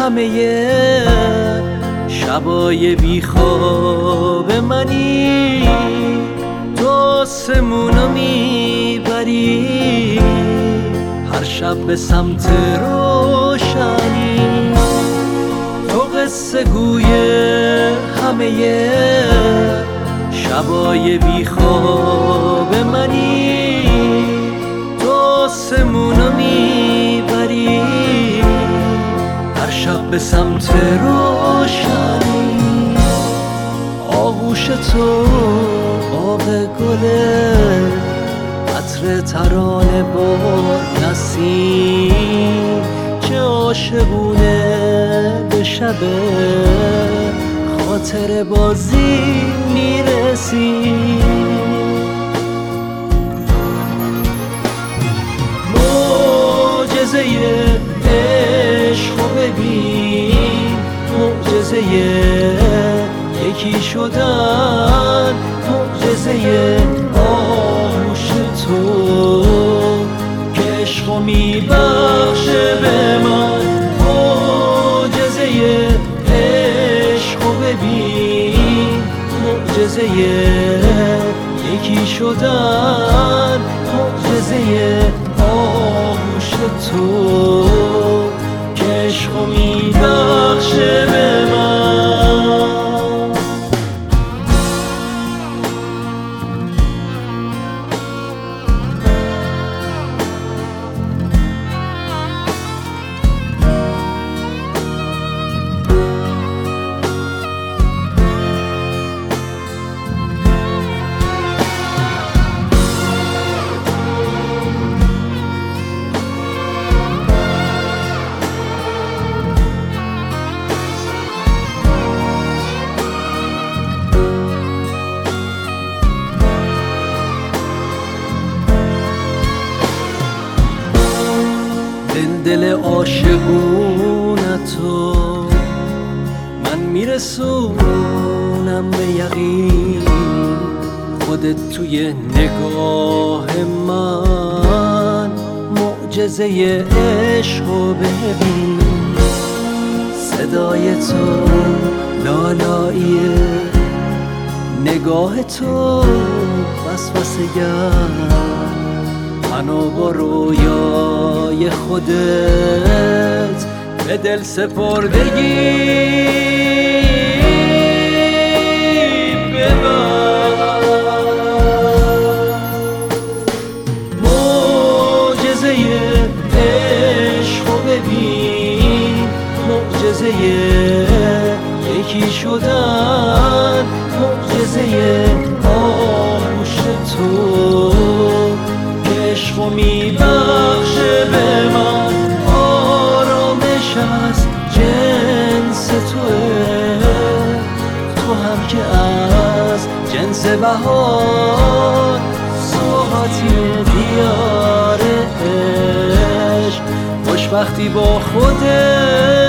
همه شبای بیخواب منی، تو آسمونو میبری هر شب به سمت روشنی. تو قصه گوی همه شبای بیخواب منی، تو آسمونو میبری هر شب به سمت روشنی. آغوش تو باغ گله، عطر ترانه با نسیم، چه عاشقونه به شب خاطر بازی میرسی. معجزه عشقو ببین، معجزه یکی شدن، معجزه آغوش تو که عشقو میبخشه به من. معجزه عشقو ببین، معجزه یکی شدن، معجزه آغوش تو که عشقو میبخشه به من. دل عاشقونتو من میرسونم به یقین، خودت توی نگاه من معجزه عشقو ببین. صدای تو لالاییه، نگاه تو وسوسه گر، منو با رویای خودت به دل سپردگی ببر. معجزه عشقو ببین، معجزه یکی شدن، معجزه آغوش تو عشقو میبخشه به من. آرامش از جنس توه، تو هم که از جنس بهار، سوغاتی دیار عشق، خوشبختی با خودت